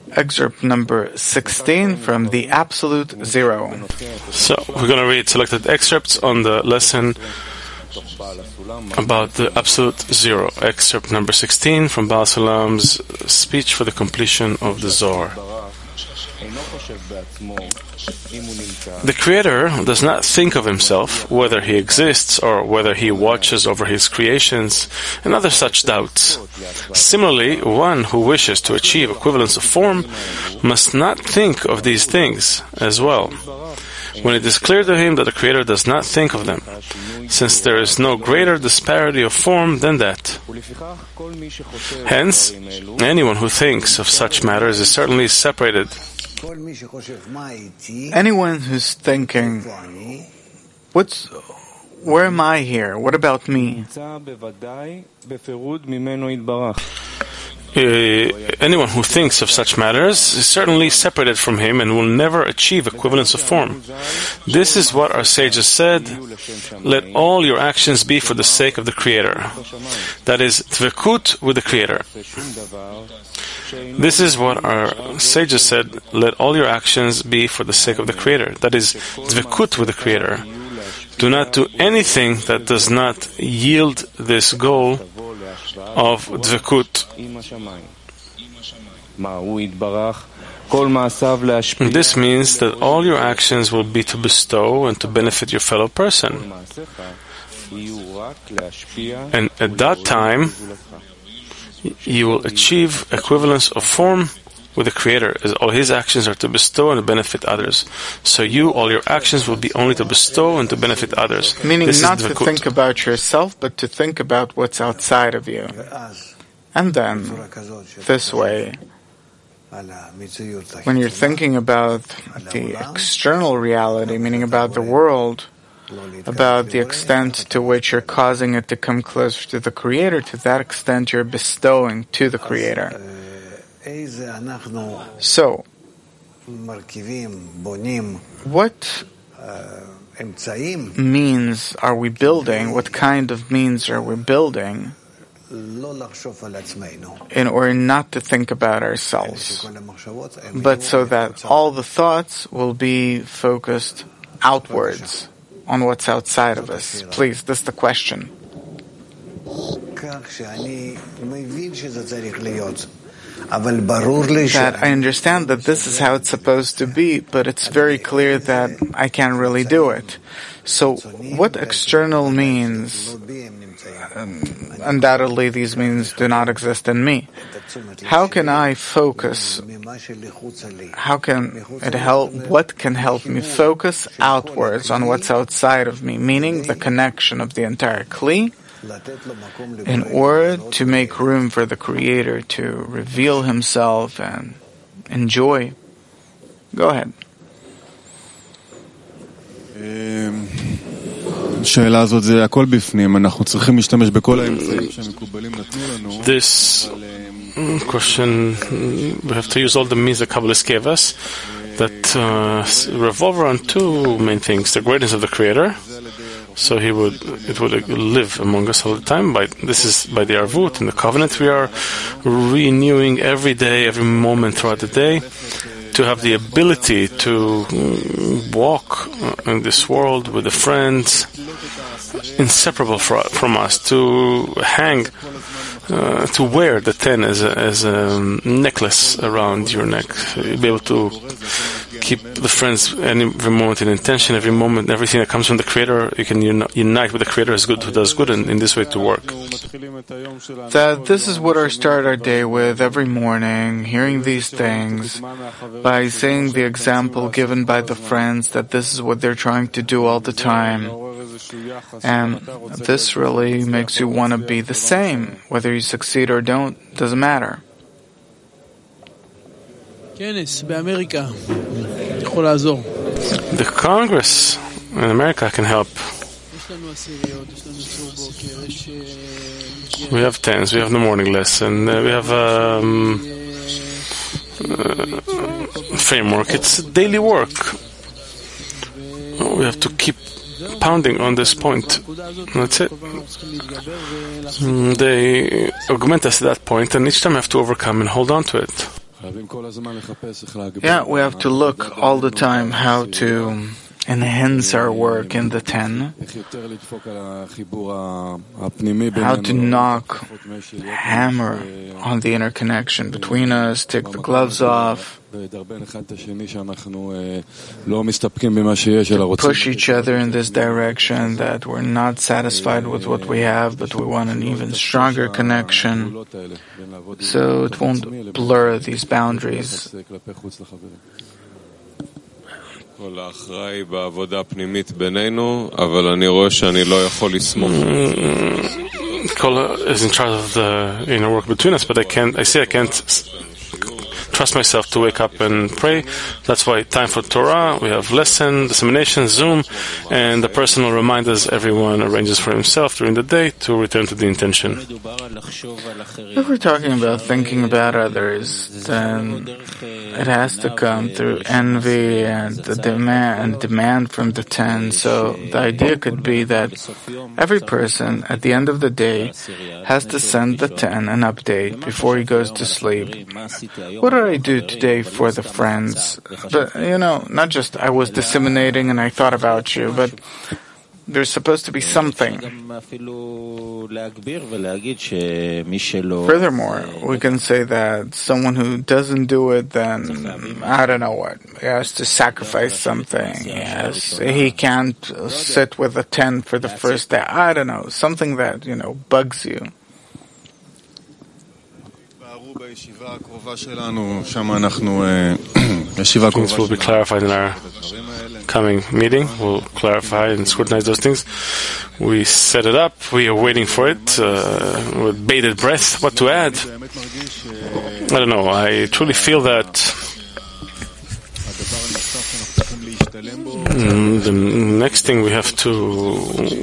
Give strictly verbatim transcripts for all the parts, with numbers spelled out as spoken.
Excerpt number sixteen from the Absolute Zero. So, we're going to read selected excerpts on the lesson about the Absolute Zero. Excerpt number sixteen from Baal Sulam's speech for the completion of the Zohar. The Creator does not think of himself, whether he exists or whether he watches over his creations, and other such doubts. Similarly, one who wishes to achieve equivalence of form must not think of these things as well, when it is clear to him that the Creator does not think of them, since there is no greater disparity of form than that. Hence, anyone who thinks of such matters is certainly separated. Anyone who's thinking, what's, where am I here? What about me? Uh, anyone who thinks of such matters is certainly separated from him and will never achieve equivalence of form. This is what our sages said: let all your actions be for the sake of the Creator. That is, dvekut with the Creator. This is what our sages said: let all your actions be for the sake of the Creator. That is, dvekut with the Creator. Do not do anything that does not yield this goal of dvekut. This means that all your actions will be to bestow and to benefit your fellow person. And at that time, you will achieve equivalence of form with the Creator, as all His actions are to bestow and to benefit others. So you, all your actions will be only to bestow and to benefit others. Meaning this not to think about yourself, but to think about what's outside of you. And then, this way, when you're thinking about the external reality, meaning about the world, about the extent to which you're causing it to come closer to the Creator, to that extent you're bestowing to the Creator. So, what means are we building? What kind of means are we building in order not to think about ourselves, but so that all the thoughts will be focused outwards on what's outside of us? Please, this is the question. That I understand that this is how it's supposed to be, but it's very clear that I can't really do it. So, what external means? Um, undoubtedly, these means do not exist in me. How can I focus? How can it help? What can help me focus outwards on what's outside of me? Meaning the connection of the entire Kli, in order to make room for the Creator to reveal Himself and enjoy. Go ahead. This question, we have to use all the means that Kabbalists gave us that uh, revolve around two main things: the greatness of the Creator. So he would, it would live among us all the time. By this is by the Arvut and the covenant we are renewing every day, every moment throughout the day, to have the ability to walk in this world with the friends inseparable for, from us, to hang, uh, to wear the ten as a, as a necklace around your neck, be able to keep the friends every moment in intention, every moment, everything that comes from the Creator, you can uni- unite with the Creator as good who does good, and in this way to work. That this is what I start our day with every morning, hearing these things, by saying the example given by the friends that this is what they're trying to do all the time. And this really makes you want to be the same. Whether you succeed or don't, doesn't matter. The Congress in America can help. We have tens, we have the morning lesson, uh, we have um, uh, framework. It's daily work. We have to keep pounding on this point. That's it. They augment us at that point, and each time I have to overcome and hold on to it. Yeah, we have to look all the time how to enhance our work in the ten, how to knock, hammer on the interconnection between us, take the gloves off, to push each other in this direction, that we're not satisfied with what we have, but we want an even stronger connection, so it won't blur these boundaries. Mm, Kola is in charge of the inner work between us, but I can't. I see I can't trust myself to wake up and pray. That's why time for Torah, we have lesson, dissemination, Zoom, and the personal reminders everyone arranges for himself during the day to return to the intention. If we're talking about thinking about others, then it has to come through envy and the demand and demand from the ten. So the idea could be that every person at the end of the day has to send the ten an update before he goes to sleep. What did I do today for the friends? But, you know, not just I was disseminating and I thought about you, but there's supposed to be something. Furthermore, we can say that someone who doesn't do it, then I don't know what, he has to sacrifice something. Yes, he can't sit with a ten for the first day. I don't know, something that, you know, bugs you. Things will be clarified in our coming meeting. We'll clarify and scrutinize those things. We set it up. We are waiting for it uh, with bated breath. What to add? I don't know. I truly feel that mm, the next thing we have to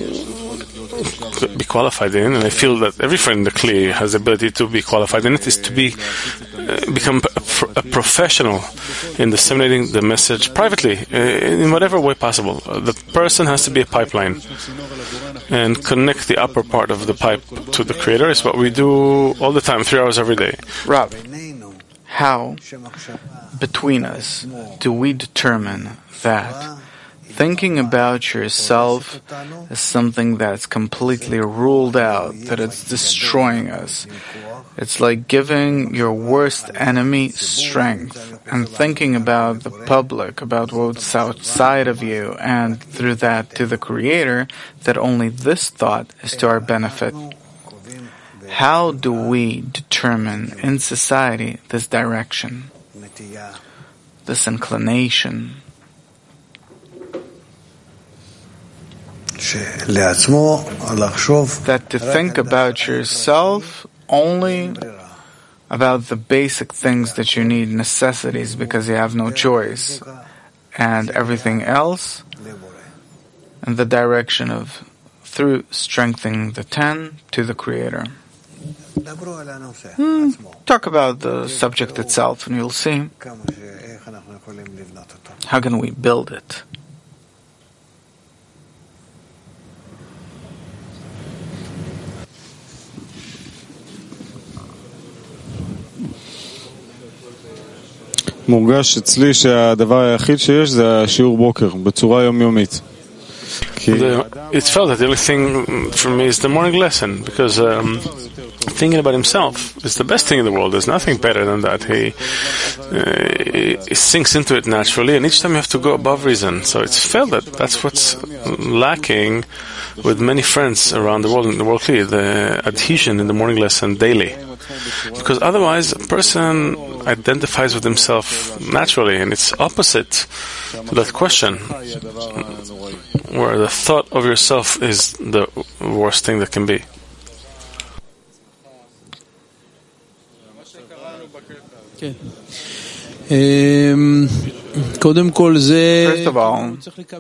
be qualified in, and I feel that every friend in the Kli has the ability to be qualified in it, is to be uh, become a, pro- a professional in disseminating the message privately, uh, in whatever way possible. Uh, the person has to be a pipeline, and connect the upper part of the pipe to the Creator is what we do all the time, three hours every day. Rob, how, between us, do we determine that thinking about yourself is something that's completely ruled out, that it's destroying us? It's like giving your worst enemy strength and thinking about the public, about what's outside of you, and through that to the Creator, that only this thought is to our benefit. How do we determine in society this direction, this inclination? That to think about yourself only about the basic things that you need, necessities, because you have no choice, and everything else in the direction of through strengthening the ten to the Creator. Hmm, talk about the subject itself and you'll see how can we build it. מורגש אצלי שהדבר היחיד שיש זה השיעור בוקר, בצורה יומיומית. It felt that the only thing for me is the morning lesson, because um, thinking about himself is the best thing in the world. There's nothing better than that. He, uh, he sinks into it naturally, and each time you have to go above reason. So it's felt that that's what's lacking with many friends around the world, in the world clear, the adhesion in the morning lesson daily. Because otherwise, a person identifies with himself naturally, and it's opposite to that question, where the thought of yourself is the worst thing that can be. First of all,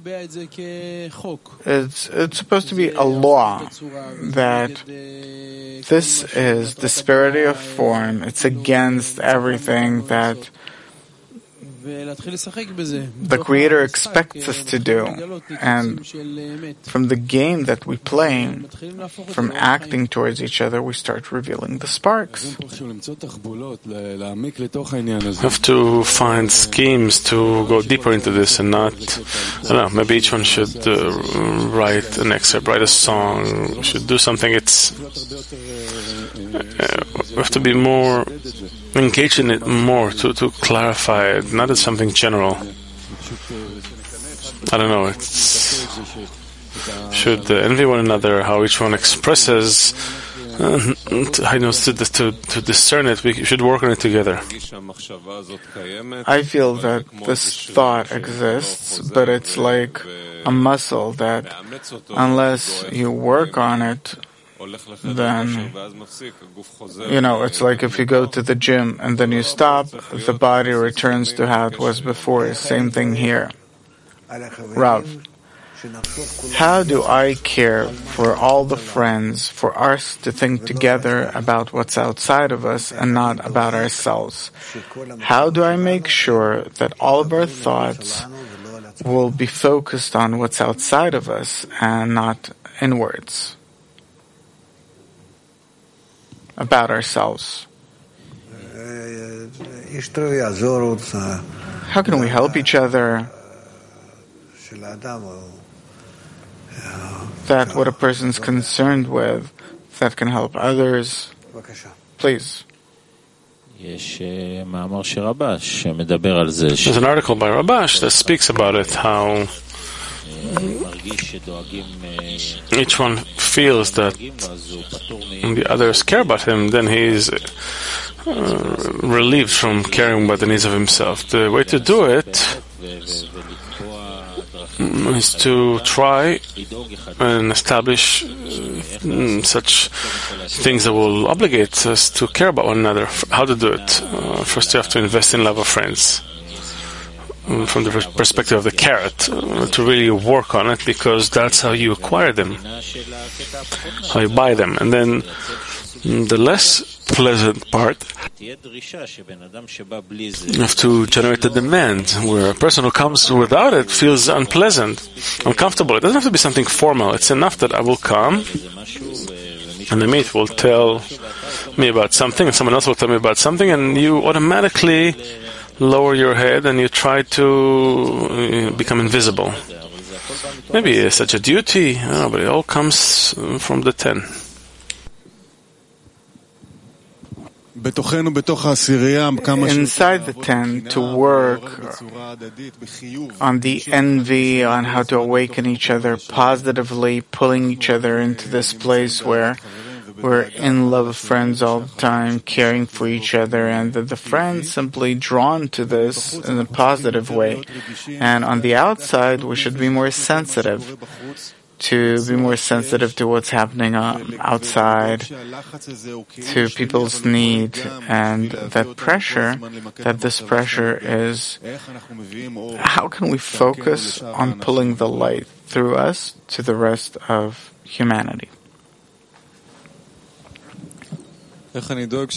it's, it's supposed to be a law that this is disparity of form. It's against everything that the Creator expects us to do. And from the game that we play, from acting towards each other, we start revealing the sparks. We have to find schemes to go deeper into this and not, I don't know, maybe each one should uh, write an excerpt, write a song, should do something. It's uh, we have to be more engaged in it more to, to clarify it, not as something general. I don't know, it's should uh, envy one another, how each one expresses. Uh, I know to, to, to discern it, we should work on it together. I feel that this thought exists, but it's like a muscle that unless you work on it, then, you know, it's like if you go to the gym and then you stop, the body returns to how it was before. Same thing here. Rav, how do I care for all the friends, for us to think together about what's outside of us and not about ourselves? How do I make sure that all of our thoughts will be focused on what's outside of us and not inwards? About ourselves. How can we help each other? That what a person's concerned with, that can help others. Please. There's an article by Rabash that speaks about it, how each one feels that the others care about him, then he's uh, relieved from caring about the needs of himself. The way to do it is to try and establish uh, such things that will obligate us to care about one another. How to do it? Uh, first, you have to invest in love of friends. From the perspective of the carrot, uh, to really work on it, because that's how you acquire them, how you buy them. And then mm, the less pleasant part, you have to generate a demand, where a person who comes without it feels unpleasant, uncomfortable. It doesn't have to be something formal. It's enough that I will come, and the meat will tell me about something, and someone else will tell me about something, and you automatically lower your head and you try to become invisible. Maybe it's such a duty, I don't know, but it all comes from the ten. Inside the ten, to work on the envy, on how to awaken each other positively, pulling each other into this place where we're in love with friends all the time, caring for each other, and that the friends simply drawn to this in a positive way. And on the outside, we should be more sensitive, to be more sensitive to what's happening um, outside, to people's need, and that pressure, that this pressure is, how can we focus on pulling the light through us to the rest of humanity? How do I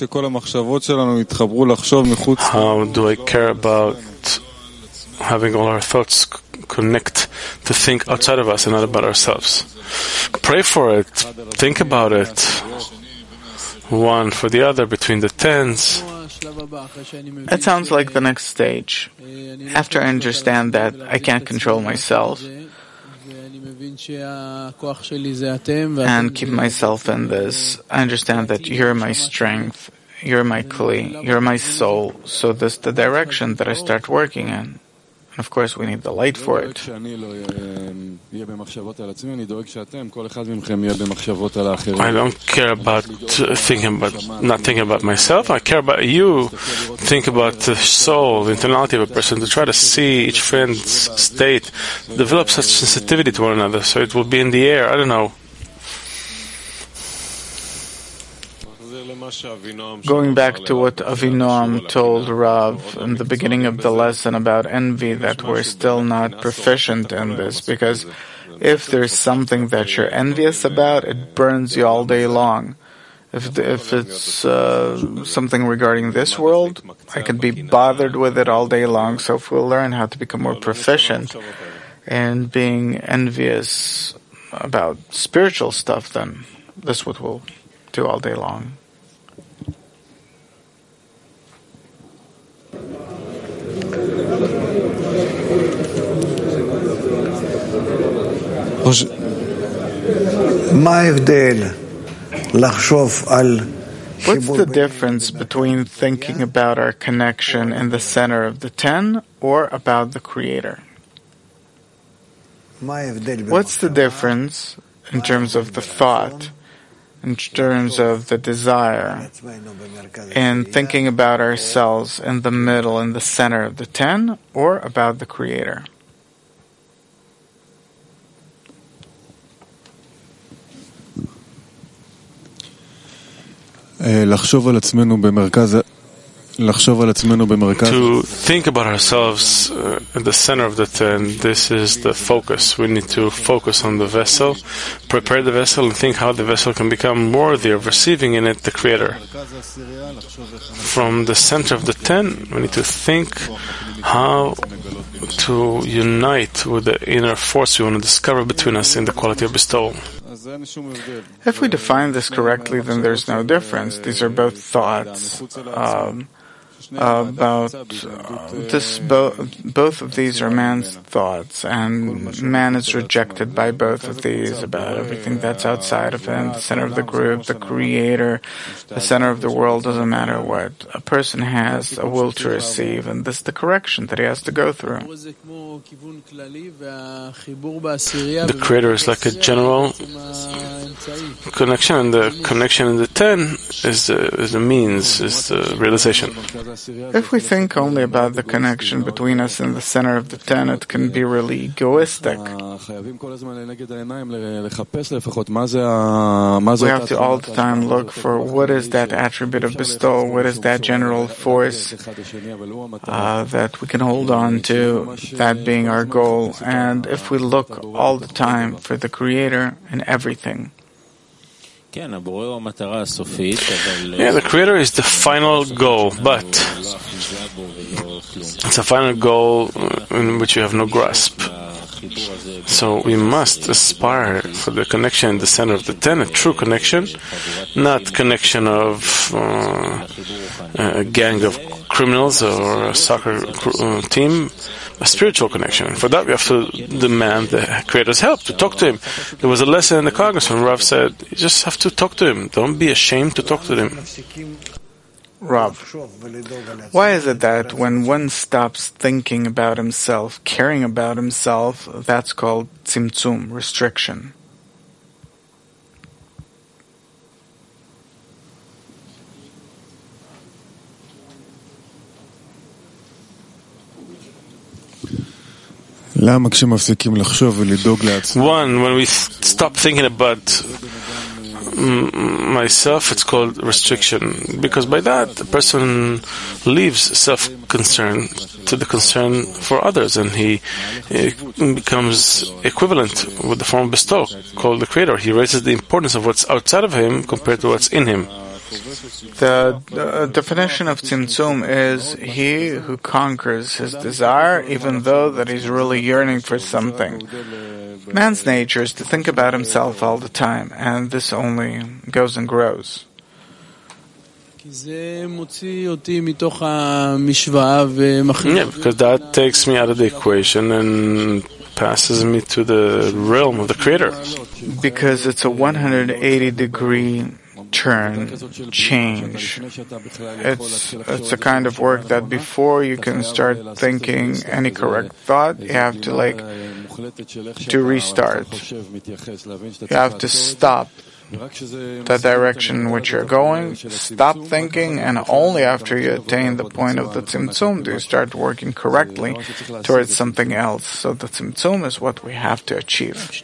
care about having all our thoughts connect to think outside of us and not about ourselves? Pray for it. Think about it. One for the other, between the tens. It sounds like the next stage. After I understand that I can't control myself and keep myself in this, I understand that you're my strength, you're my kli, you're my soul, so this is the direction that I start working in. And of course, we need the light for it. I don't care about thinking about, not thinking about myself. I care about you. Think about the soul, the internality of a person, to try to see each friend's state, develop such sensitivity to one another, so it will be in the air. I don't know. Going back to what Avinoam told Rav in the beginning of the lesson about envy, that we're still not proficient in this, because if there's something that you're envious about, it burns you all day long. If, if it's uh, something regarding this world, I could be bothered with it all day long. So if we'll learn how to become more proficient in being envious about spiritual stuff, then this is what we'll do all day long. What's the difference between thinking about our connection in the center of the ten or about the Creator? What's the difference in terms of the thought, in terms of the desire, in thinking about ourselves in the middle, in the center of the ten, or about the Creator? To think about ourselves uh, at the center of the ten, this is the focus. We need to focus on the vessel, prepare the vessel, and think how the vessel can become worthy of receiving in it the Creator. From the center of the ten, we need to think how to unite with the inner force we want to discover between us in the quality of bestowal. If we define this correctly, then there's no difference. These are both thoughts. Um, about uh, this, bo- both of these are man's thoughts, and man is rejected by both of these about everything that's outside of him, the center of the group, the Creator, the center of the world. Doesn't matter what. A person has a will to receive, and this is the correction that he has to go through. The Creator is like a general connection, and the connection in the ten is the, is the means, is the realization. If we think only about the connection between us and the center of the ten, it can be really egoistic. We have to all the time look for what is that attribute of bestowal, what is that general force uh, that we can hold on to, that being our goal. And if we look all the time for the Creator in everything, yeah, the Creator is the final goal, but it's a final goal in which we have no grasp. So we must aspire for the connection in the center of the ten, a true connection, not connection of uh, a gang of criminals or a soccer uh, team, a spiritual connection. For that, we have to demand the Creator's help, to talk to Him. There was a lesson in the Congress when Rav said, you just have to talk to Him. Don't be ashamed to talk to Him. Rav, why is it that when one stops thinking about himself, caring about himself, that's called tzimtzum, restriction? One, when we stop thinking about myself, it's called restriction, because by that the person leaves self-concern to the concern for others, and he, he becomes equivalent with the form of bestow called the Creator. He raises the importance of what's outside of him compared to what's in him. The uh, definition of tzimtzum is he who conquers his desire, even though that he's really yearning for something. Man's nature is to think about himself all the time, and this only goes and grows. Yeah, because that takes me out of the equation and passes me to the realm of the Creator. Because it's a one hundred eighty degree turn, change. It's it's a kind of work that before you can start thinking any correct thought, you have to like to restart. You have to stop the direction in which you're going, stop thinking, and only after you attain the point of the tzimtzum do you start working correctly towards something else. So the tzimtzum is what we have to achieve.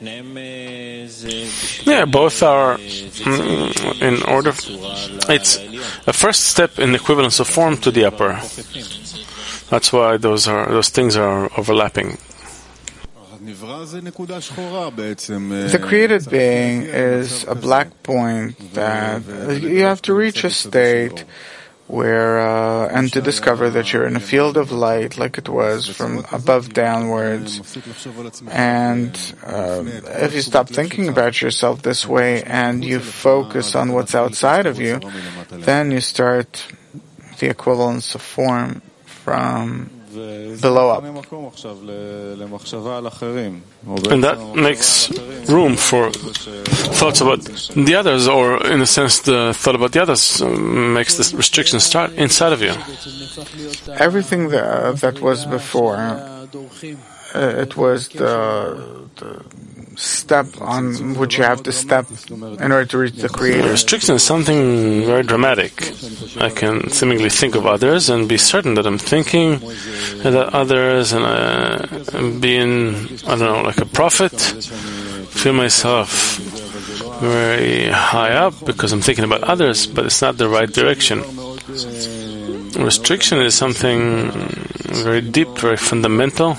Yeah, both are mm, in order. It's a first step in equivalence of form to the upper. That's why those are those things are overlapping. The created being is a black point that you have to reach a state where, uh, and to discover that you're in a field of light like it was from above downwards. And uh, if you stop thinking about yourself this way and you focus on what's outside of you, then you start the equivalence of form from below up. And that makes room for thoughts about the others, or in a sense the thought about the others makes this restriction start inside of you. Everything that, that was before, uh, it was the, the step on which you have to step in order to reach the Creator. Restriction is something very dramatic. I can seemingly think of others and be certain that I'm thinking about others, and, uh, and being, I don't know, like a prophet, feel myself very high up because I'm thinking about others, but it's not the right direction. Restriction is something very deep, very fundamental,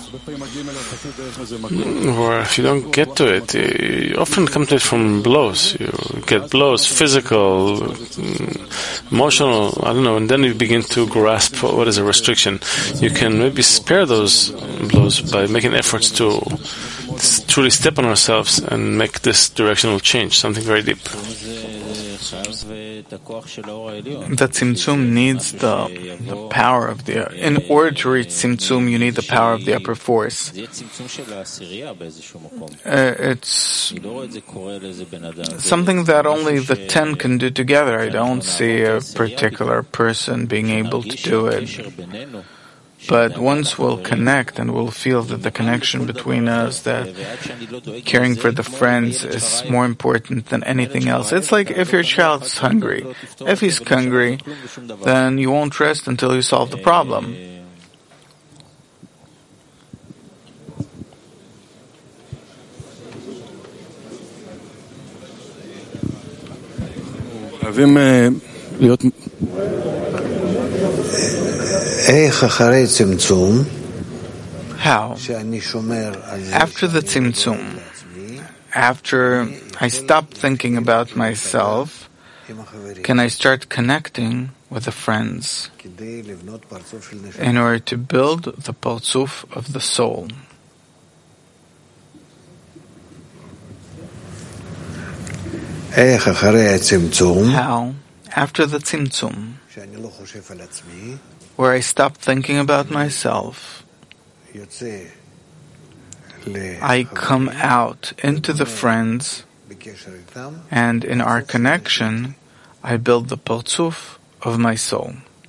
where if you don't get to it, you often come to it from blows. You get blows, physical, emotional, I don't know, and then you begin to grasp what is a restriction. You can maybe spare those blows by making efforts to truly step on ourselves and make this directional change, something very deep. The Tzimtzum needs the, the power of the... In order to reach Tzimtzum, you need the power of the upper force. Uh, it's something that only the ten can do together. I don't see a particular person being able to do it. But once we'll connect and we'll feel that the connection between us, that caring for the friends is more important than anything else. It's like if your child's hungry. If he's hungry, then you won't rest until you solve the problem. How? After the Tzimtzum, after I stop thinking about myself, can I start connecting with the friends in order to build the Partzuf of the soul? How? After the Tzimtzum, where I stop thinking about myself, I come out into the friends, and in our connection, I build the Partzuf of my soul.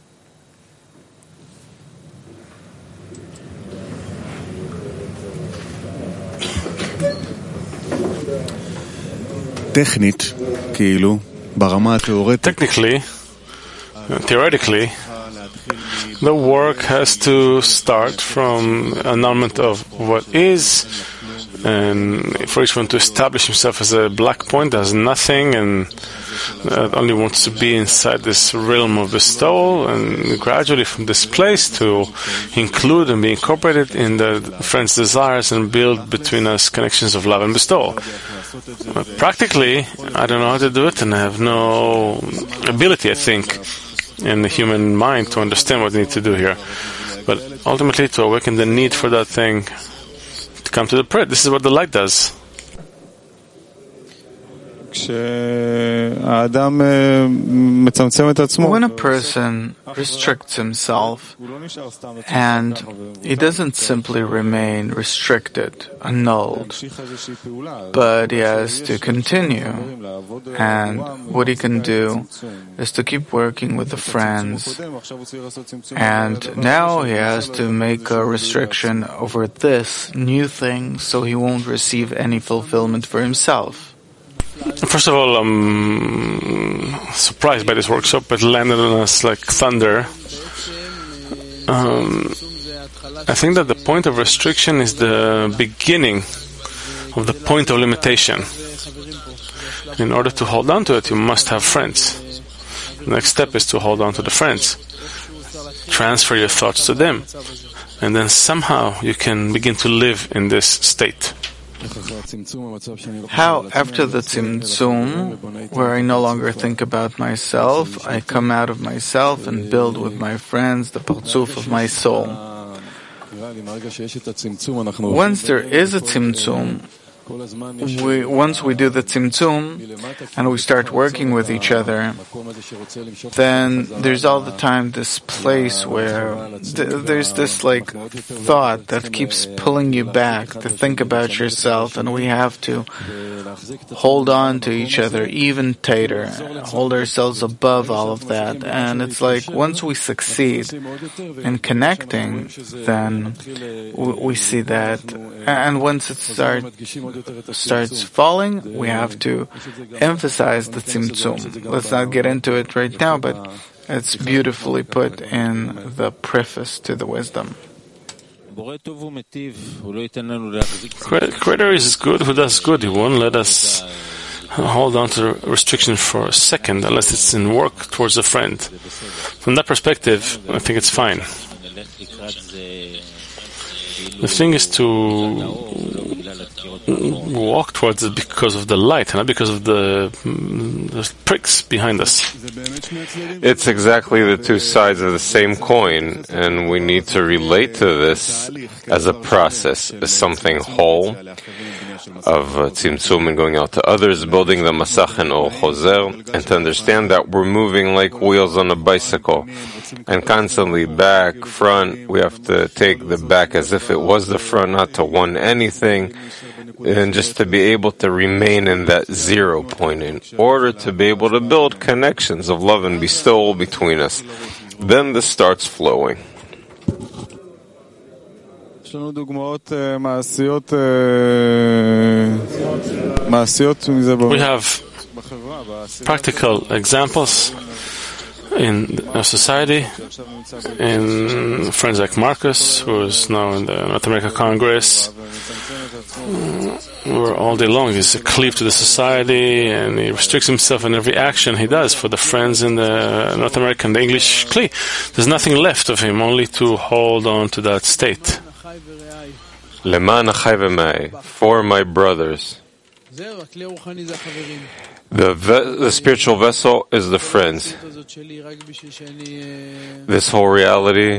Technically, theoretically, the work has to start from annulment of what is, and for each one to establish himself as a black point, as nothing, and uh, only wants to be inside this realm of bestowal, and gradually from this place to include and be incorporated in the friend's desires and build between us connections of love and bestowal. Uh, practically, I don't know how to do it, and I have no ability, I think, in the human mind to understand what we need to do here. But ultimately, to awaken the need for that thing, to come to the prayer. This is what the light does. When a person restricts himself, and he doesn't simply remain restricted, annulled, but he has to continue, and what he can do is to keep working with the friends, and now he has to make a restriction over this new thing so he won't receive any fulfillment for himself. First of all, I'm surprised by this workshop. It landed on us like thunder. Um, I think that the point of restriction is the beginning of the point of limitation. In order to hold on to it, you must have friends. The next step is to hold on to the friends. transfer your thoughts to them. And then somehow you can begin to live in this state. How, after the Tzimtzum, where I no longer think about myself, I come out of myself and build with my friends the Partzuf of my soul. Once there is a Tzimtzum, We, once we do the Tzimtzum and we start working with each other, then there's all the time this place where th- there's this like thought that keeps pulling you back to think about yourself, and we have to hold on to each other even tighter, hold ourselves above all of that. And it's like once we succeed in connecting, then we, we see that. And once it starts starts falling, we have to emphasize the Tzimtzum. Let's not get into it right now, but it's beautifully put in the preface to the wisdom. Creator is good who does good. He won't let us hold on to the restriction for a second unless it's in work towards a friend. From that perspective, I think it's fine. The thing is to walk towards it because of the light, not because of the, the pricks behind us. It's exactly the two sides of the same coin, and we need to relate to this as a process, as something whole of uh, tzimtzum and going out to others, building the masach and ol chozer, and to understand that we're moving like wheels on a bicycle, and constantly back, front. We have to take the back as if it was the front, not to want anything, and just to be able to remain in that zero point in order to be able to build connections of love and bestowal between us. Then this starts flowing. We have practical examples in our society, in friends like Marcus, who is now in the North America Congress, where all day long he's a cleave to the society and he restricts himself in every action he does for the friends in the North American, the English Kli. There's nothing left of him, only to hold on to that state. Leman achai v'mai, for my brothers. The, ve- the spiritual vessel is the friends. This whole reality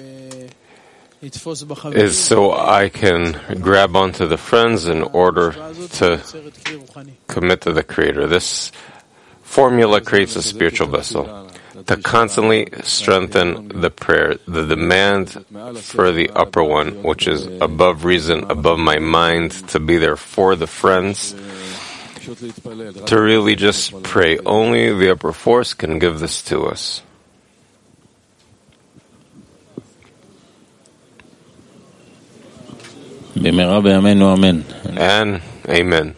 is so I can grab onto the friends in order to commit to the Creator. This formula creates a spiritual vessel to constantly strengthen the prayer, the demand for the upper one, which is above reason, above my mind, to be there for the friends, to really just pray. Only the upper force can give this to us. And amen.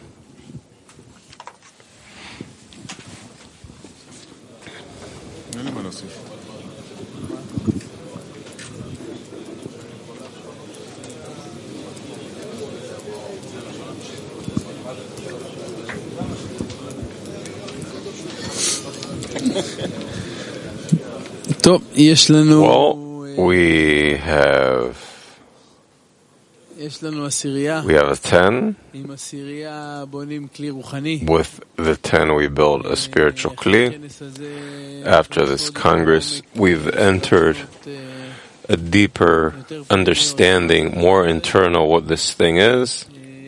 Well, we have we have a ten. With the ten, we build a spiritual kli. After this Congress, we've entered a deeper understanding, more internal what this thing is.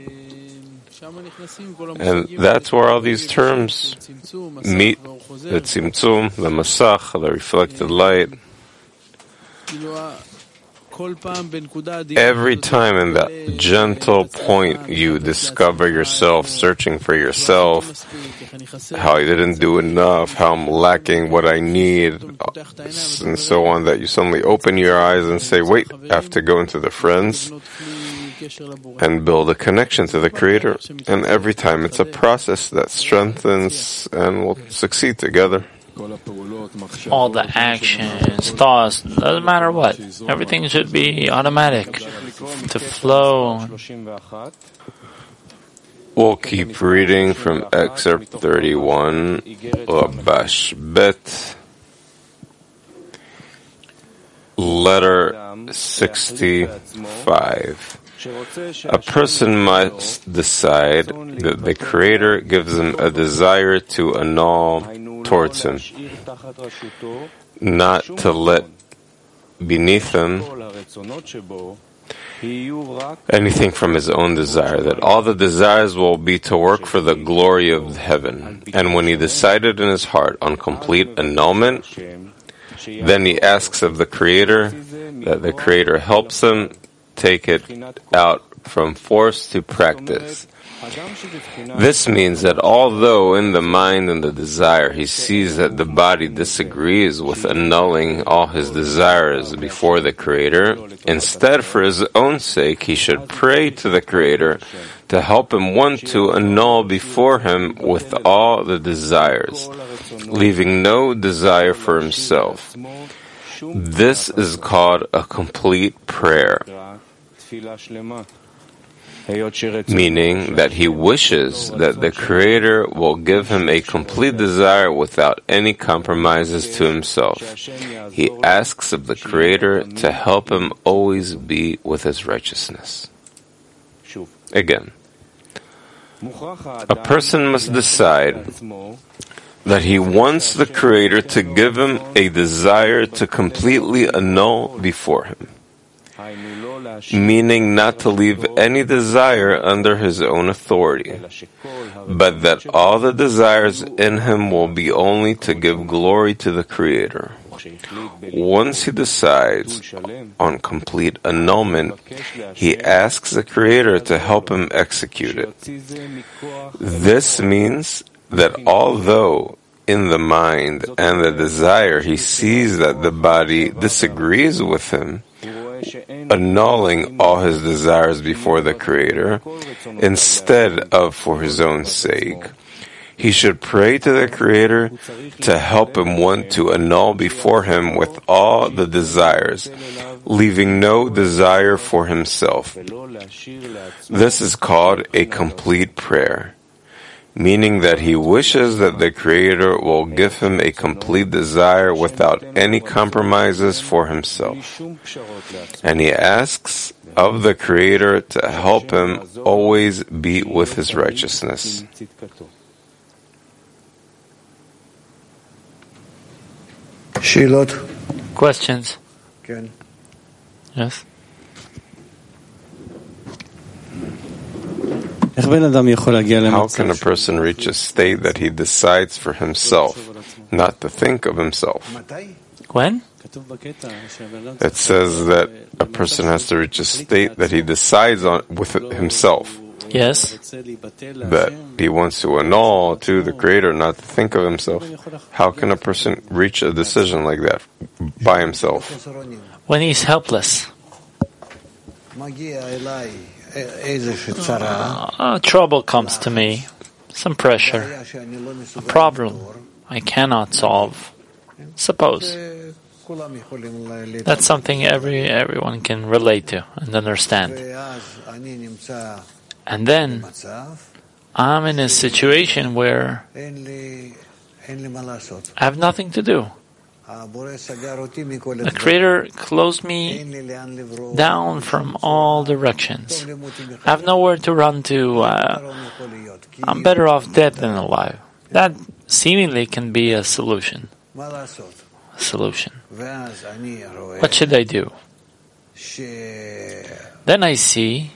And that's where all these terms meet, the tzimtzum, the masach, the reflected light. Every time in that gentle point you discover yourself searching for yourself, how you didn't do enough, how I'm lacking what I need, and so on, that you suddenly open your eyes and say, wait, I have to go into the friends and build a connection to the Creator. And every time it's a process that strengthens and will succeed together. All the actions, thoughts, doesn't matter what. Everything should be automatic to flow. We'll keep reading from excerpt thirty-one, Labash Bet. Letter sixty-five. A person must decide that the Creator gives him a desire to annul towards him, not to let beneath him anything from his own desire, that all the desires will be to work for the glory of heaven. And when he decided in his heart on complete annulment, then he asks of the Creator that the Creator helps him take it out from force to practice. This means that although in the mind and the desire he sees that the body disagrees with annulling all his desires before the Creator, instead for his own sake he should pray to the Creator to help him want to annul before him with all the desires, leaving no desire for himself. This is called a complete prayer, meaning that he wishes that the Creator will give him a complete desire without any compromises to himself. He asks of the Creator to help him always be with his righteousness. Again, a person must decide that he wants the Creator to give him a desire to completely annul before him, meaning not to leave any desire under his own authority, but that all the desires in him will be only to give glory to the Creator. Once he decides on complete annulment, he asks the Creator to help him execute it. This means that although in the mind and the desire he sees that the body disagrees with him, annulling all his desires before the Creator, instead of for his own sake, he should pray to the Creator to help him want to annul before him with all the desires, leaving no desire for himself. This is called a complete prayer, meaning that he wishes that the Creator will give him a complete desire without any compromises for himself. And he asks of the Creator to help him always be with his righteousness. Questions? Yes? How can a person reach a state that he decides for himself, not to think of himself? When? It says that a person has to reach a state that he decides on with himself. Yes. That he wants to annul to the Creator, not to think of himself. How can a person reach a decision like that by himself? When he's helpless. Uh, trouble comes to me, some pressure, a problem I cannot solve. Suppose that's something every everyone can relate to and understand. And then I'm in a situation where I have nothing to do. The Creator closed me down from all directions. I have nowhere to run to. Uh, I'm better off dead than alive. That seemingly can be a solution. A solution. What should I do? Then I see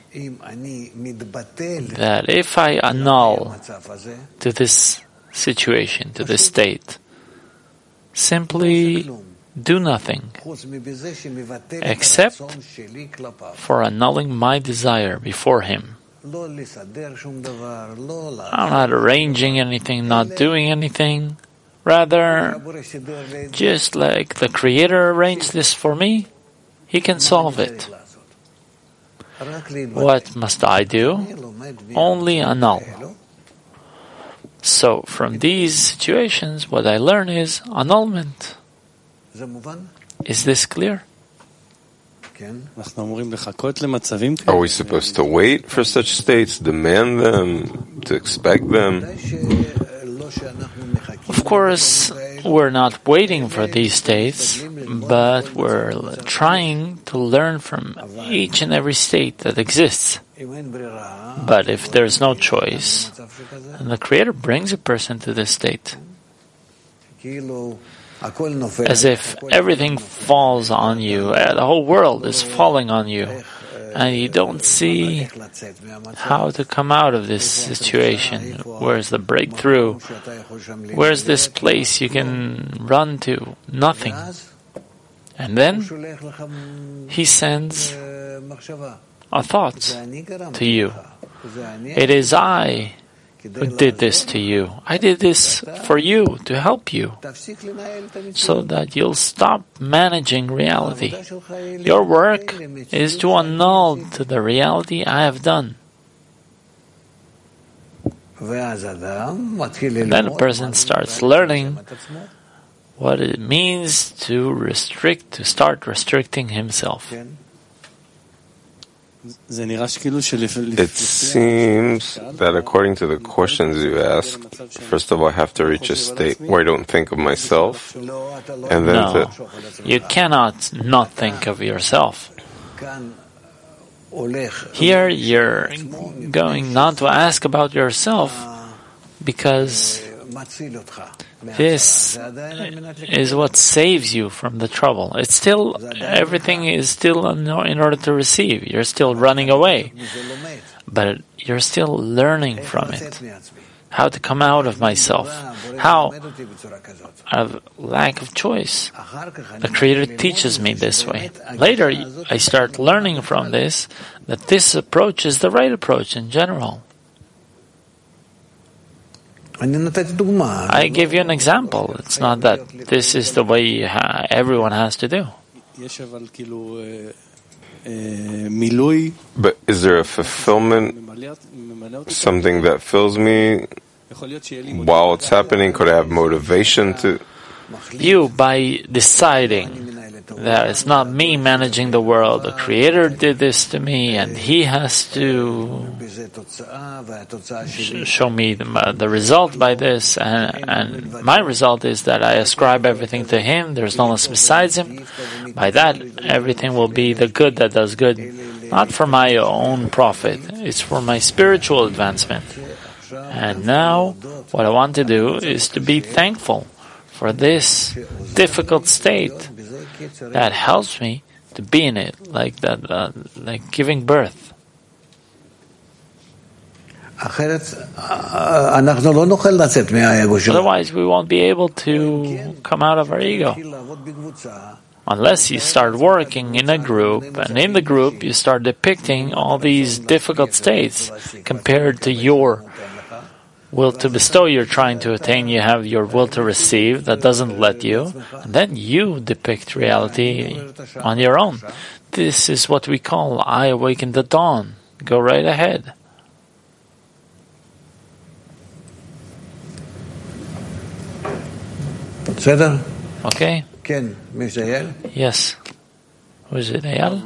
that if I annul to this situation, to this state, simply do nothing except for annulling my desire before Him. I'm not arranging anything, not doing anything. Rather, just like the Creator arranged this for me, He can solve it. What must I do? Only annul. So, from these situations, what I learn is annulment. Is this clear? Are we supposed to wait for such states, demand them, to expect them? Of course, we're not waiting for these states, but we're trying to learn from each and every state that exists. But if there's no choice, then the Creator brings a person to this state, as if everything falls on you, the whole world is falling on you, and you don't see how to come out of this situation. Where's the breakthrough? Where's this place you can run to? Nothing. And then He sends a thought to you. It is I who did this to you. I did this for you, to help you, so that you'll stop managing reality. Your work is to annul to the reality I have done. And then a person starts learning what it means to restrict, to start restricting himself. It seems that according to the questions you asked, first of all, I have to reach a state where I don't think of myself, and then no, to... you cannot not think of yourself. Here you're going not to ask about yourself because this is what saves you from the trouble. It's still, everything is still in order to receive. You're still running away, but you're still learning from it. How to come out of myself. How? Out of lack of choice. The Creator teaches me this way. Later, I start learning from this that this approach is the right approach in general. I give you an example. It's not that this is the way ha- everyone has to do. But is there a fulfillment, something that fills me while it's happening? Could I have motivation to... You, by deciding that it's not me managing the world, the Creator did this to me, and He has to sh- show me the, the result by this, and, and my result is that I ascribe everything to Him, there's no one besides Him. By that, everything will be the good that does good, not for my own profit, it's for my spiritual advancement. And now, what I want to do is to be thankful for this difficult state that helps me to be in it, like that, uh, like giving birth. Otherwise, we won't be able to come out of our ego. Unless you start working in a group, and in the group you start depicting all these difficult states compared to your will to bestow, you're trying to attain, you have your will to receive that doesn't let you, and then you depict reality on your own. This is what we call I awaken the dawn. Go right ahead. Okay? Yes. Who is it, Eyal?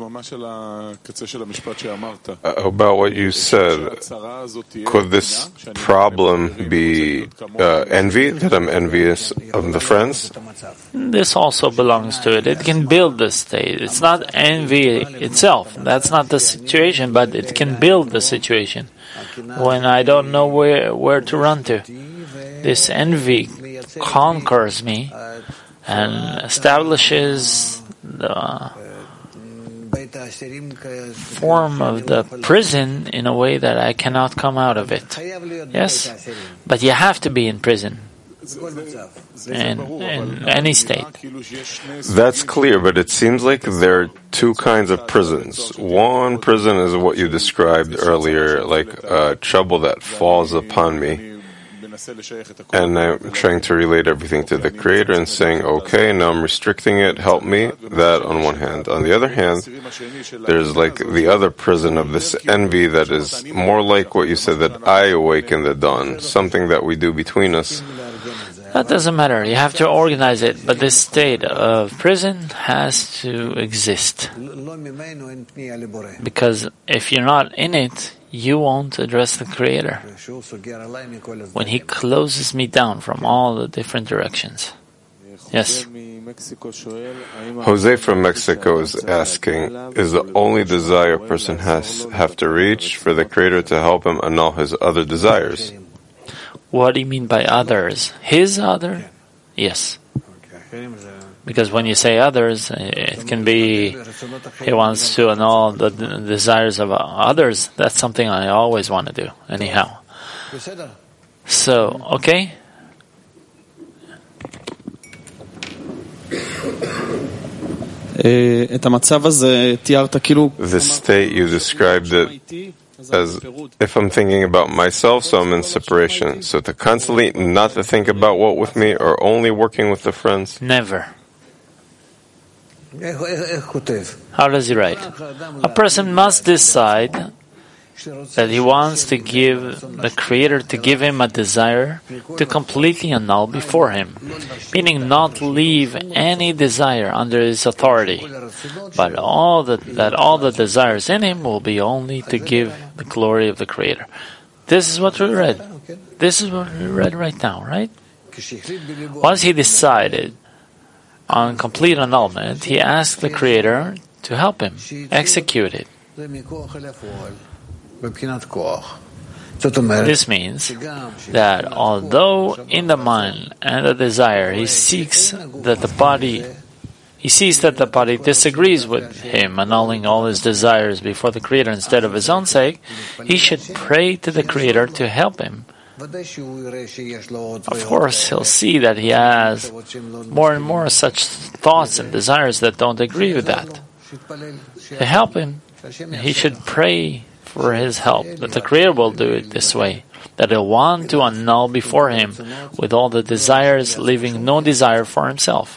Uh, about what you said, could this problem be uh, envy, that I'm envious of the friends? This also belongs to it. It can build the state. It's not envy itself. That's not the situation, but it can build the situation. When I don't know where, where to run to, this envy conquers me and establishes the form of the prison in a way that I cannot come out of it. Yes, but you have to be in prison in, in any state. That's clear, but it seems like there are two kinds of prisons. One prison is what you described earlier, like uh, trouble that falls upon me. And I'm trying to relate everything to the Creator and saying, okay, now I'm restricting it, help me. That on one hand. On the other hand, there's like the other prison of this envy that is more like what you said, that I awaken the dawn, something that we do between us. That doesn't matter. You have to organize it, but this state of prison has to exist. Because if you're not in it, you won't address the Creator when He closes me down from all the different directions. Yes. Jose from Mexico is asking, is the only desire a person has have to reach for the Creator to help him annul his other desires? What do you mean by others? His other? Yes. Because when you say others, it can be he wants to annul the desires of others. That's something I always want to do, anyhow. So, okay? The state you described it as if I'm thinking about myself, so I'm in separation. So to constantly not to think about what with me or only working with the friends? Never. How does he write? A person must decide that he wants to give the Creator to give him a desire to completely annul before him, meaning not leave any desire under his authority, but all the, that all the desires in him will be only to give the glory of the Creator. This is what we read. This is what we read right now, right? Once he decided on complete annulment, he asked the Creator to help him execute it. This means that although in the mind and the desire he seeks that the body, he sees that the body disagrees with him, annulling all his desires before the Creator instead of his own sake, he should pray to the Creator to help him. Of course, he'll see that he has more and more such thoughts and desires that don't agree with that. To help him, he should pray for his help, that the Creator will do it this way, that he'll want to annul before him with all the desires, leaving no desire for himself.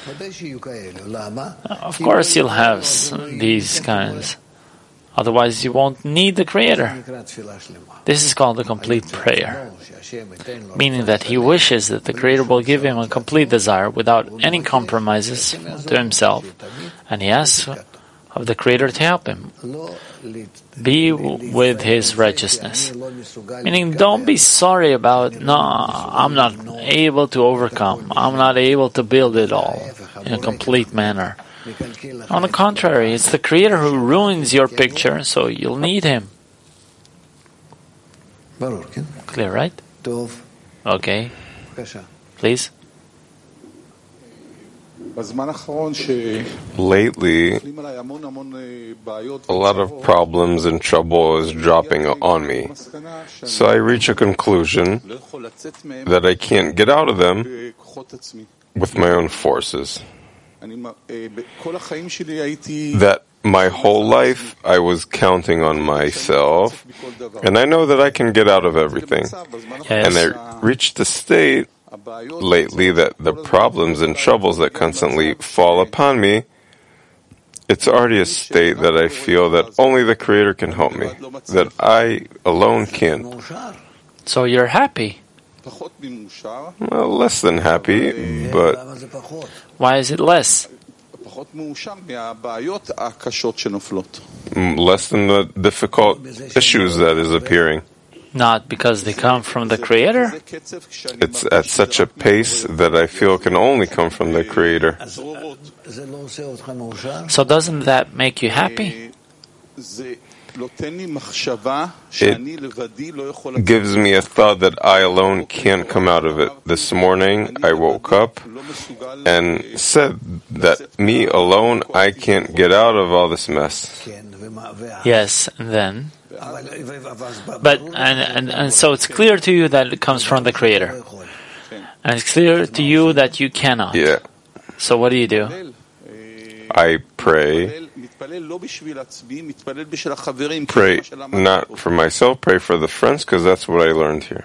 Of course, you'll have these kinds. Otherwise, you won't need the Creator. This is called a complete prayer, meaning that he wishes that the Creator will give him a complete desire without any compromises to himself, and he asks of the Creator to help him be with his righteousness. Meaning, don't be sorry about, no, I'm not able to overcome, I'm not able to build it all in a complete manner. On the contrary, it's the Creator who ruins your picture, so you'll need him. Clear, right? Okay. Please. Lately, a lot of problems and trouble is dropping on me. So I reach a conclusion that I can't get out of them with my own forces. That my whole life I was counting on myself, and I know that I can get out of everything. Yes. And I reached the state lately that the problems and troubles that constantly fall upon me, it's already a state that I feel that only the Creator can help me, that I alone can't. So you're happy. Well, less than happy, but why is it less? Less than the difficult issues that is appearing. Not because they come from the Creator? It's at such a pace that I feel can only come from the Creator. So doesn't that make you happy? It gives me a thought that I alone can't come out of it. This morning I woke up and said that me alone I can't get out of all this mess. Yes, and then? But and, and, and so it's clear to you that it comes from the Creator. And it's clear to you that you cannot. Yeah. So what do you do? I pray. Pray not for myself, pray for the friends, because that's what I learned here.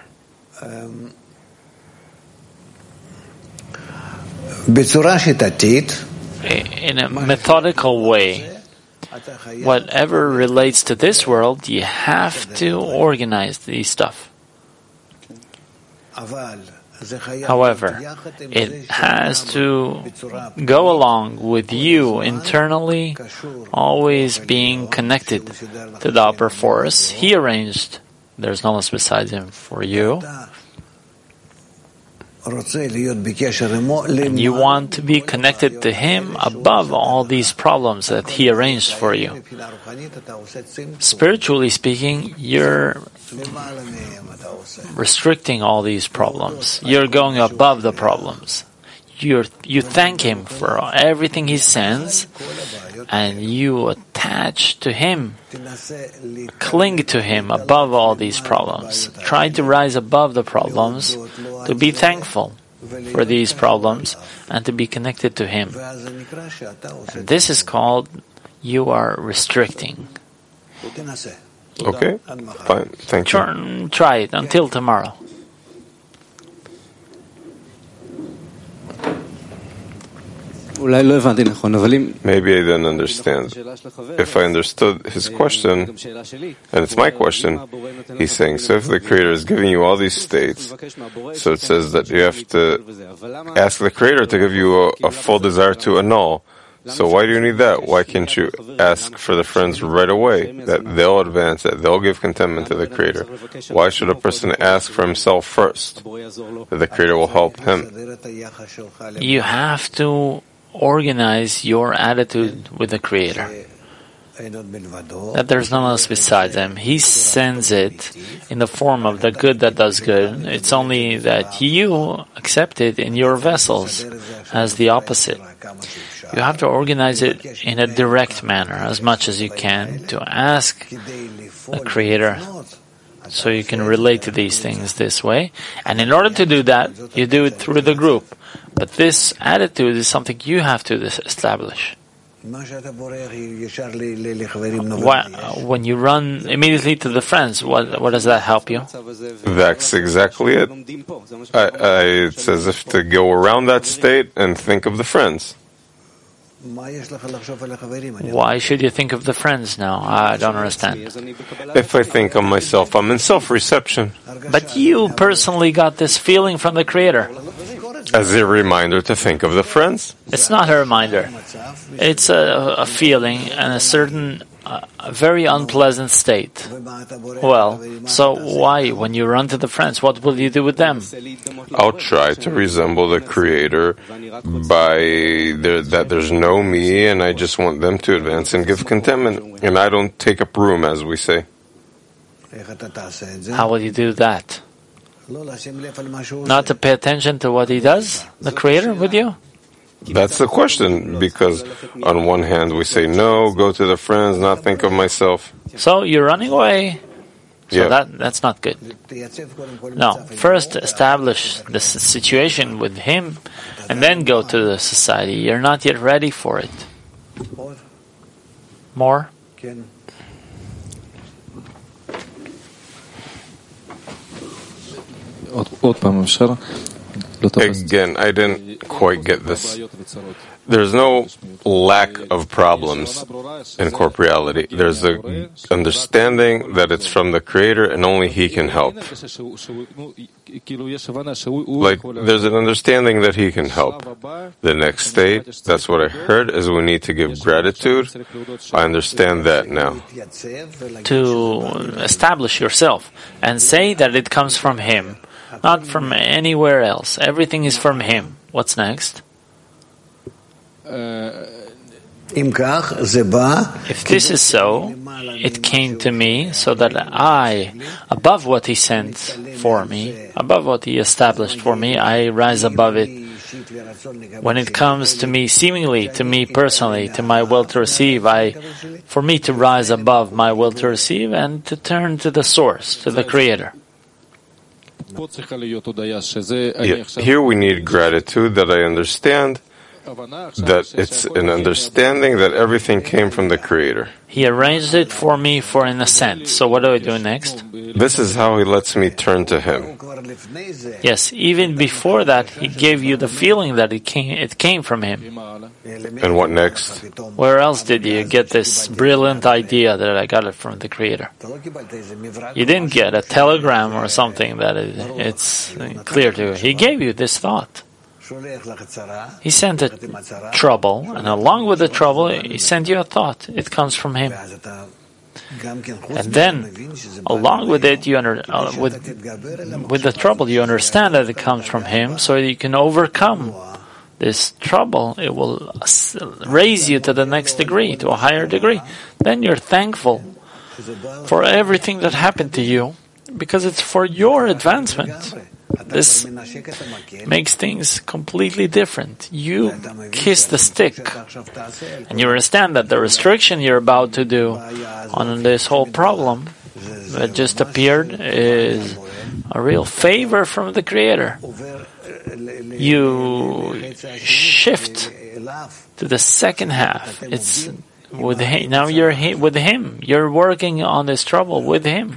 In a methodical way, whatever relates to this world, you have to organize these stuff. However, it has to go along with you internally, always being connected to the upper force. He arranged, there's no one besides him, for you. and you want to be connected to Him above all these problems that He arranged for you. Spiritually speaking, you're restricting all these problems. You're going above the problems. You're, you thank Him for everything He sends, and you attach to Him, cling to Him above all these problems. Try to rise above the problems, to be thankful for these problems, and to be connected to Him. And this is called, you are restricting. Okay, fine, thank you. Sure, try it until tomorrow. Maybe I didn't understand. If I understood his question, and it's my question, he's saying, so if the Creator is giving you all these states, so it says that you have to ask the Creator to give you a, a full desire to annul. So why do you need that? Why can't you ask for the friends right away, that they'll advance, that they'll give contentment to the Creator? Why should a person ask for himself first, that the Creator will help him? You have to organize your attitude with the Creator, that there's no one else besides Him. He sends it in the form of the good that does good. It's only that you accept it in your vessels as the opposite. You have to organize it in a direct manner as much as you can to ask the Creator, so you can relate to these things this way. And in order to do that, you do it through the group. But this attitude is something you have to establish. Why, when you run immediately to the friends, what, what does that help you? That's exactly it. I, I, it's as if to go around that state and think of the friends. Why should you think of the friends now? I don't understand. If I think of myself, I'm in self-reception. But you personally got this feeling from the Creator. As a reminder to think of the friends? It's not a reminder. It's a, a feeling and a certain, uh, a very unpleasant state. Well, so why, when you run to the friends, what will you do with them? I'll try to resemble the Creator by there, that there's no me, and I just want them to advance and give contentment, and I don't take up room, as we say. How will you do that? Not to pay attention to what He does, the Creator, with you? That's the question, because on one hand we say, no, go to the friends, not think of myself. So you're running away. So yeah. that that's not good. No, first establish the situation with Him, and then go to the society. You're not yet ready for it. More? Again, I didn't quite get this. There's no lack of problems in corporeality. There's the understanding that it's from the Creator and only He can help. Like, there's an understanding that He can help. The next state, that's what I heard, is we need to give gratitude. I understand that now. To establish yourself and say that it comes from Him, not from anywhere else. Everything is from Him. What's next? If this is so, it came to me so that I, above what He sent for me, above what He established for me, I rise above it. When it comes to me, seemingly to me personally, to my will to receive, I, for me to rise above my will to receive and to turn to the source, to the Creator. Yeah, here we need gratitude that I understand that it's an understanding that everything came from the Creator. He arranged it for me for an ascent. So what do I do next? This is how He lets me turn to Him. Yes, even before that, He gave you the feeling that it came, it came from Him. And what next? Where else did you get this brilliant idea that I got it from the Creator? You didn't get a telegram or something that it, it's clear to you. He gave you this thought. He sent a trouble, and along with the trouble, He sent you a thought. It comes from Him. And then, along with it, you under, uh, with with the trouble, you understand that it comes from Him, so you can overcome this trouble. It will raise you to the next degree, to a higher degree. Then you're thankful for everything that happened to you, because it's for your advancement. This makes things completely different. You kiss the stick, and you understand that the restriction you're about to do on this whole problem that just appeared is a real favor from the Creator. You shift to the second half. It's with him. Now you're with Him. You're working on this trouble with Him.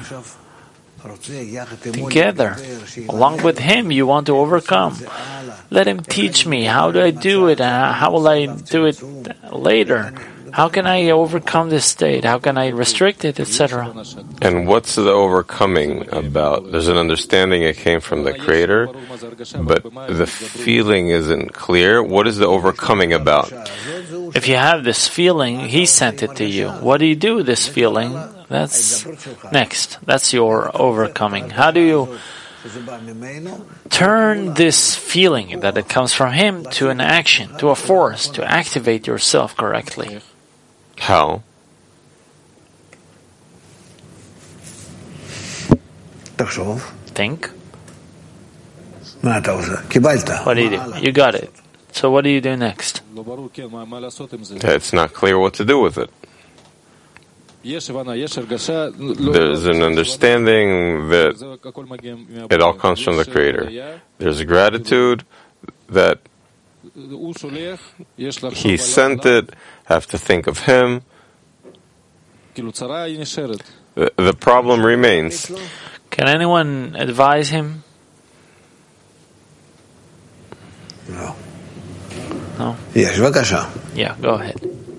Together, along with Him, you want to overcome. Let Him teach me. How do I do it? How will I do it later? How can I overcome this state? How can I restrict it, et cetera? And what's the overcoming about? There's an understanding it came from the Creator, but the feeling isn't clear. What is the overcoming about? If you have this feeling, He sent it to you. What do you do with this feeling? That's next. That's your overcoming. How do you turn this feeling that it comes from Him to an action, to a force, to activate yourself correctly? How? Think. What do you do? You got it. So what do you do next? It's not clear what to do with it. There's an understanding that it all comes from the Creator. There's a gratitude that He sent it, have to think of Him. The, the problem remains. Can anyone advise him? No. No? Yeah, go ahead.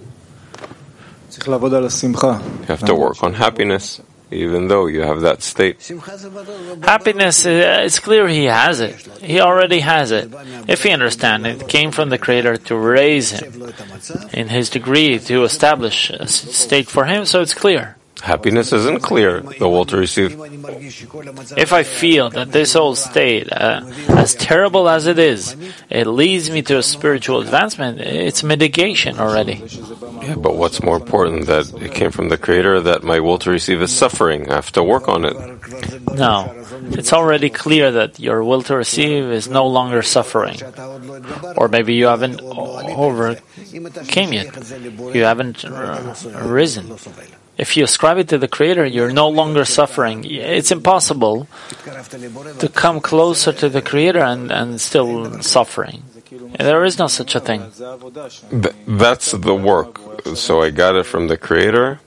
You have to work on happiness, even though you have that state. Happiness, uh, it's clear he has it. He already has it. If he understands it, came from the Creator to raise him in his degree, to establish a state for him, so it's clear. Happiness isn't clear, the will to receive. If I feel that this whole state, uh, as terrible as it is, it leads me to a spiritual advancement, it's mitigation already. Yeah, but what's more important, that it came from the Creator, that my will to receive is suffering? I have to work on it. No, it's already clear that your will to receive is no longer suffering. Or maybe you haven't overcame yet. You haven't uh, risen. If you ascribe it to the Creator, you're no longer suffering. It's impossible to come closer to the Creator and, and still suffering. There is no such a thing. Th- that's the work. So I got it from the Creator.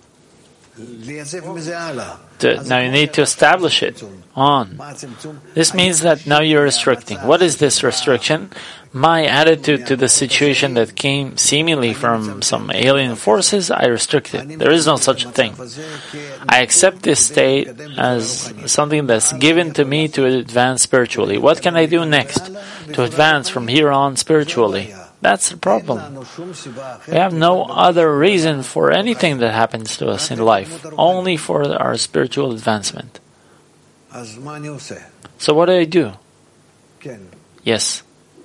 To, now you need to establish it on. This means that now you're restricting. What is this restriction? My attitude to the situation that came seemingly from some alien forces, I restrict it. There is no such a thing. I accept this state as something that's given to me to advance spiritually. What can I do next to advance from here on spiritually? That's the problem. We have no other reason for anything that happens to us in life, only for our spiritual advancement. So what do I do? Yes.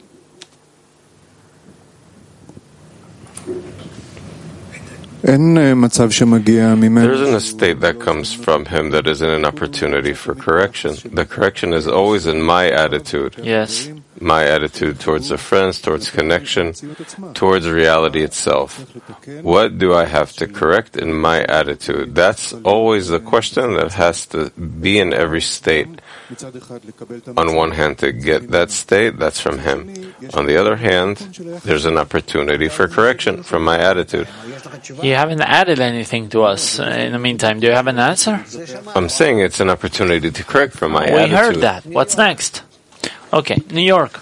There isn't a state that comes from Him that isn't an opportunity for correction. The correction is always in my attitude. Yes. My attitude towards the friends, towards connection, towards reality itself. What do I have to correct in my attitude? That's always the question that has to be in every state. On one hand, to get that state, that's from Him. On the other hand, there's an opportunity for correction from my attitude. You haven't added anything to us in the meantime. Do you have an answer? I'm saying it's an opportunity to correct from my we attitude. We heard that. What's next? Okay, New York.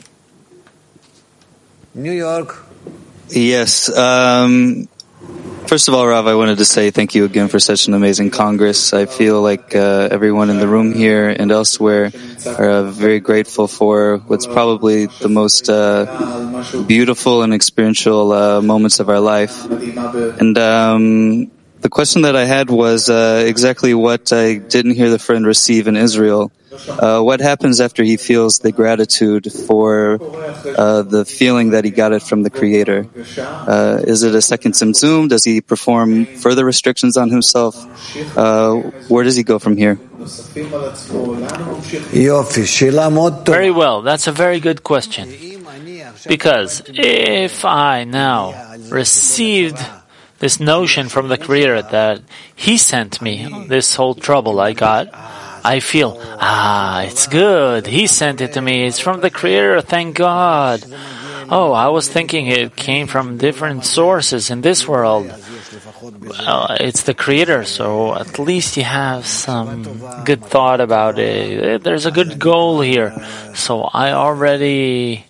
New York. Yes. Um, first of all, Rav, I wanted to say thank you again for such an amazing Congress. I feel like uh, everyone in the room here and elsewhere are uh, very grateful for what's probably the most uh, beautiful and experiential uh, moments of our life. And um, the question that I had was uh, exactly what I didn't hear the friend receive in Israel. Uh, what happens after he feels the gratitude for uh, the feeling that he got it from the Creator? Uh, is it a second Tzimtzum? Does he perform further restrictions on himself? Uh, where does he go from here? Very well. That's a very good question. Because if I now received this notion from the Creator that He sent me this whole trouble I got, I feel, ah, it's good. He sent it to me. It's from the Creator. Thank God. Oh, I was thinking it came from different sources in this world. Uh, it's the Creator, so at least you have some good thought about it. There's a good goal here. So I already...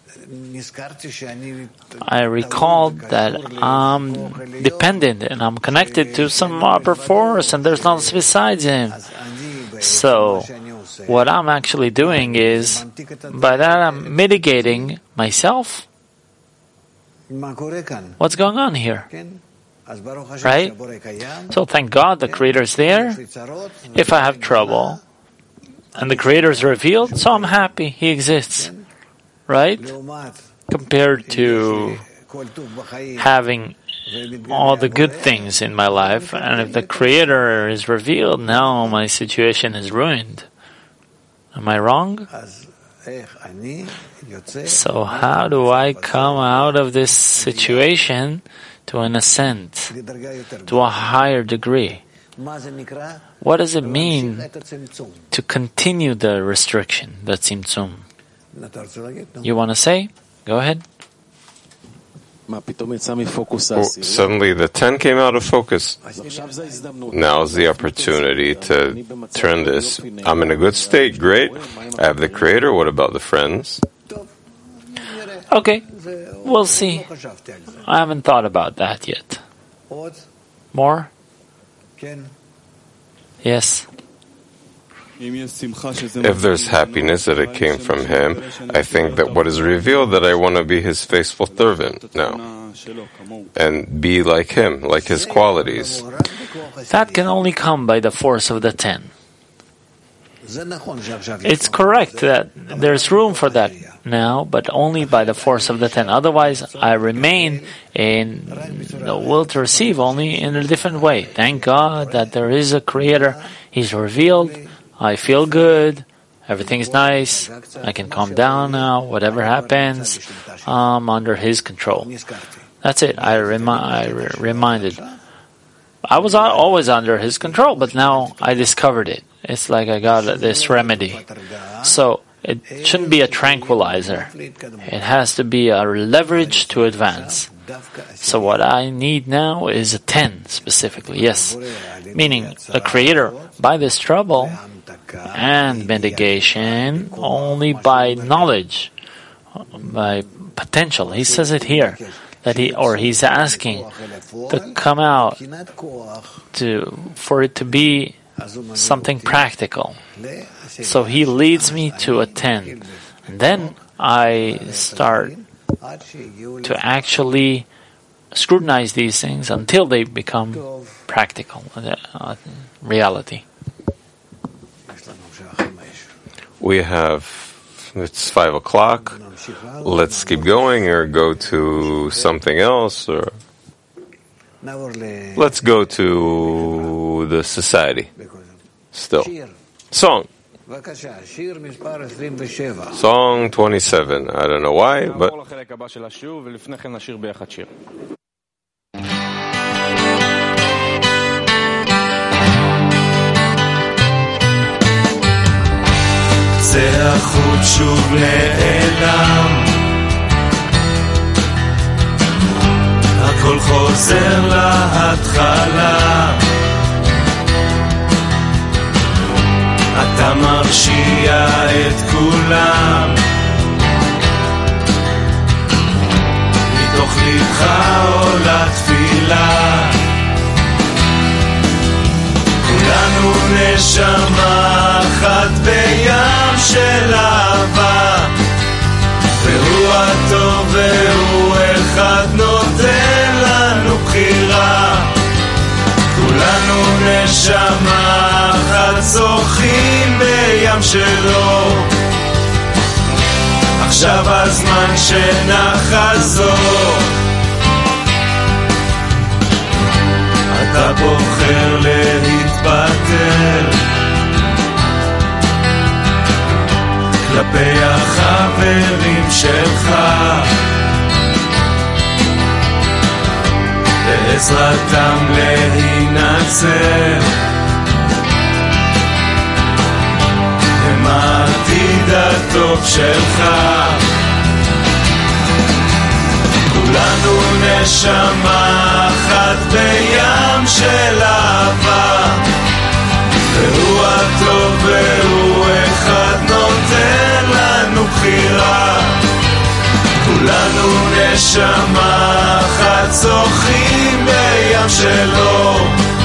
I recalled that I'm dependent and I'm connected to some upper force and there's nothing besides Him. So what I'm actually doing is, by that I'm mitigating myself. What's going on here? Right? So thank God the Creator is there. If I have trouble and the Creator is revealed, so I'm happy He exists. Right? Compared to having all the good things in my life, and if the Creator is revealed, now my situation is ruined. Am I wrong? So how do I come out of this situation to an ascent, to a higher degree? What does it mean to continue the restriction, the tzimtzum? You want to say? Go ahead. Oh, suddenly the ten came out of focus. Now's the opportunity to turn this. I'm in a good state, great. I have the Creator, what about the friends? Okay, we'll see. I haven't thought about that yet. More? Yes. If there's happiness that it came from Him, I think that what is revealed that I want to be His faithful servant now and be like Him, like His qualities. That can only come by the force of the ten. It's correct that there's room for that now, but only by the force of the ten. Otherwise, I remain in the will to receive only in a different way. Thank God that there is a Creator. He's revealed. I feel good, everything's nice, I can calm down now, whatever happens, I'm under His control. That's it, I, remi- I re- reminded. I was always under His control, but now I discovered it. It's like I got this remedy. So, it shouldn't be a tranquilizer. It has to be a leverage to advance. So what I need now is a ten, specifically, yes. Meaning, the Creator, by this trouble, and mitigation only by knowledge, by potential. He says it here that he, or he's asking to come out to for it to be something practical. So he leads me to a ten, and then I start to actually scrutinize these things until they become practical, uh, reality. We have, it's five o'clock. Let's keep going or go to something else, or let's go to the society. Still. Song. Song twenty-seven. I don't know why, but זה החוט שוב נעלם, הכל חוזר להתחלה, אתה מרשיע את כולם, מתוך לבך עולה תפילה, כולנו נשמה אחת בים של אהבה, והוא הטוב והוא אחד נותן לנו בחירה, כולנו נשמה אחת שוחים בים שלו. עכשיו הזמן שנחזור. אתה בוחר להתפטר כלפי החברים שלך, בעזרתם להינצל. הם העתיד הטוב שלך. כולנו נשמה אחת בים של אהבה, והוא הטוב והוא אחד נותן לנו בחירה. כולנו נשמה אחת שוחים בים שלו.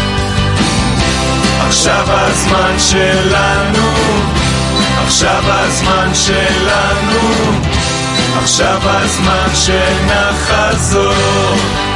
עכשיו הזמן שלנו, עכשיו הזמן שלנו, עכשיו הזמן שנחזור.